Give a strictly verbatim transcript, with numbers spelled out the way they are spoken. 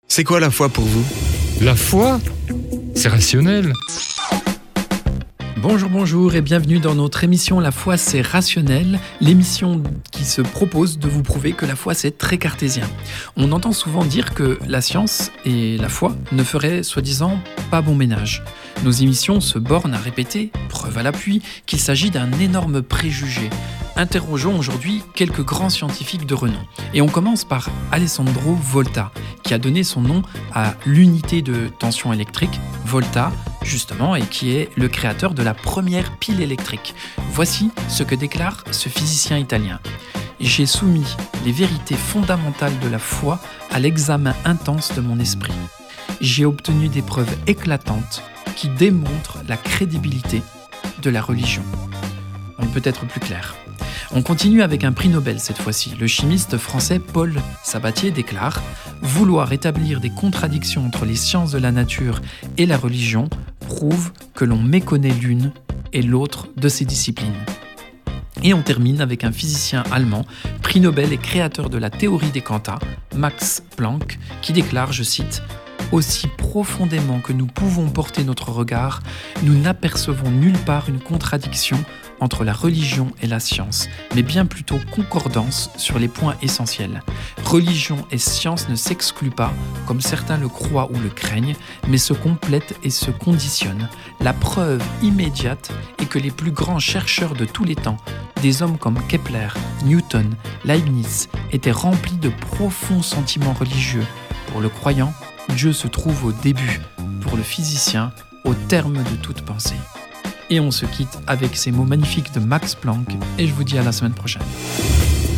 C'est quoi la foi pour vous ? La foi, c'est rationnel. Bonjour, bonjour et bienvenue dans notre émission La foi c'est rationnel, l'émission qui se propose de vous prouver que la foi c'est très cartésien. On entend souvent dire que la science et la foi ne feraient soi-disant pas bon ménage. Nos émissions se bornent à répéter, preuve à l'appui, qu'il s'agit d'un énorme préjugé. Interrogeons aujourd'hui quelques grands scientifiques de renom. Et on commence par Alessandro Volta, qui a donné son nom à l'unité de tension électrique, Volta, justement, et qui est le créateur de la première pile électrique. Voici ce que déclare ce physicien italien. J'ai soumis les vérités fondamentales de la foi à l'examen intense de mon esprit. J'ai obtenu des preuves éclatantes qui démontrent la crédibilité de la religion. On peut être plus clair. On continue avec un prix Nobel cette fois-ci. Le chimiste français Paul Sabatier déclare « Vouloir établir des contradictions entre les sciences de la nature et la religion prouve que l'on méconnaît l'une et l'autre de ces disciplines. » Et on termine avec un physicien allemand, prix Nobel et créateur de la théorie des quanta, Max Planck, qui déclare, je cite, « Aussi profondément que nous pouvons porter notre regard, nous n'apercevons nulle part une contradiction entre la religion et la science, mais bien plutôt concordance sur les points essentiels. Religion et science ne s'excluent pas, comme certains le croient ou le craignent, mais se complètent et se conditionnent. La preuve immédiate est que les plus grands chercheurs de tous les temps, des hommes comme Kepler, Newton, Leibniz, étaient remplis de profonds sentiments religieux. Pour le croyant, Dieu se trouve au début, pour le physicien, au terme de toute pensée. Et on se quitte avec ces mots magnifiques de Max Planck, et je vous dis à la semaine prochaine.